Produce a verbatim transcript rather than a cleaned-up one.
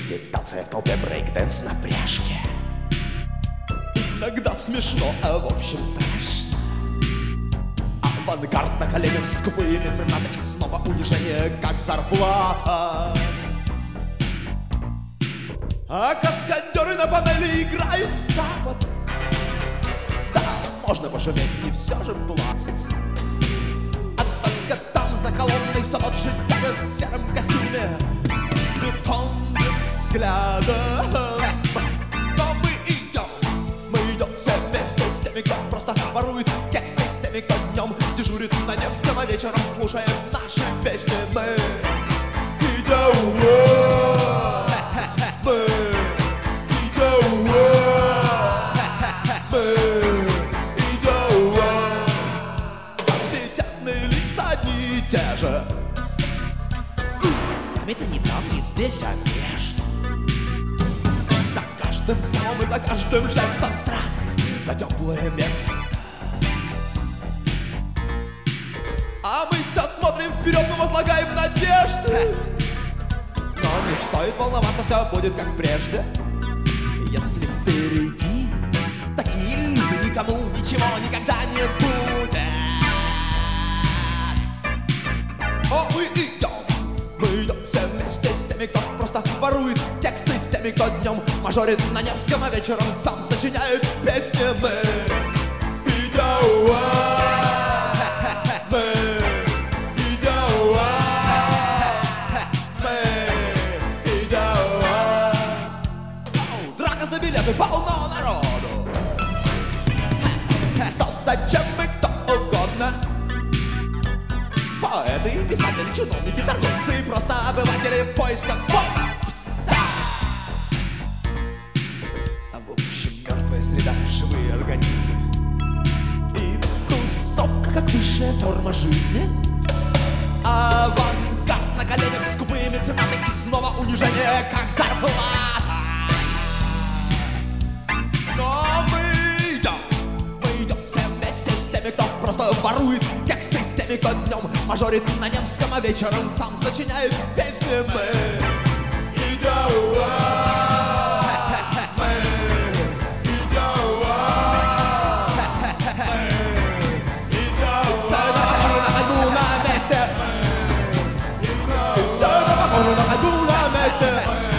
Медитация в толпе, брейк-дэнс на пряжке. Иногда смешно, а в общем страшно. Авангард на коленях, скупые меценаты, и снова унижение, как зарплата. А каскадеры на панели играют в запад. Да, можно пошуметь, не все же плацать. А только там за колонной все тот же дядя в сером костюме с бетонным взглядом. Но мы идем, мы идем все вместе с теми, кто просто ворует тексты, с теми, кто днем дежурит на Невском, а вечером слушаем наши песни. Мы идем. Те же. Сами-то не там, не здесь, а между. За каждым словом и за каждым жестом страх за теплое место. А мы все смотрим вперед, мы возлагаем надежды. Но не стоит волноваться, все будет как прежде. Если впереди такие люди, никому ничего никогда не будет. О, мы идем, мы идем все вместе с теми, кто просто ворует тексты, с теми, кто днем мажорит на Невском, а вечером сам сочиняет песни. Мы идем, мы идем, мы идем. Драка за билеты, полно народу. Кто зачем и кто угодно. Поэты, писатели, чиновники, торговцы и просто обыватели в поисках попса. А в общем, мертвая среда, живые организмы и тусовка как высшая форма жизни. Авангард на коленях, скупые меценаты, и снова унижение, как зарплата. Но мы идем, мы идем все вместе с теми, кто просто ворует тексты, с теми, кто днем мажорит на Невском, а вечером сам сочиняет песни. Мы идем, мы идем, мы идем. Все это похоже на ходьбу на месте. Все это похоже на ходьбу на месте.